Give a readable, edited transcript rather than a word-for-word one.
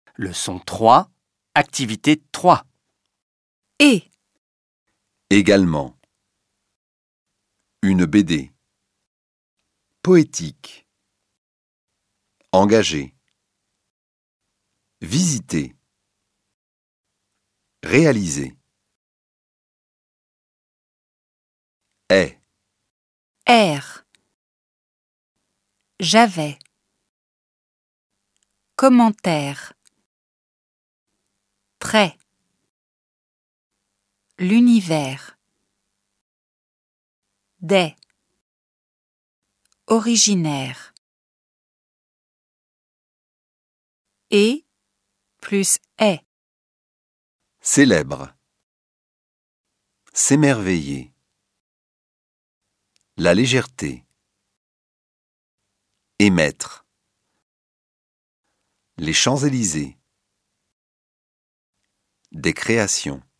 Leçon 3, activité 3. Et, Également. Une BD. Poétique. Engagé. Visiter. Réaliser. Est. air. J'avais. Commentaire. Trait. L'univers. Des. Originaire. Et plus est. Célèbre. S'émerveiller. La légèreté. Émettre. Les Champs-Élysées. Des créations.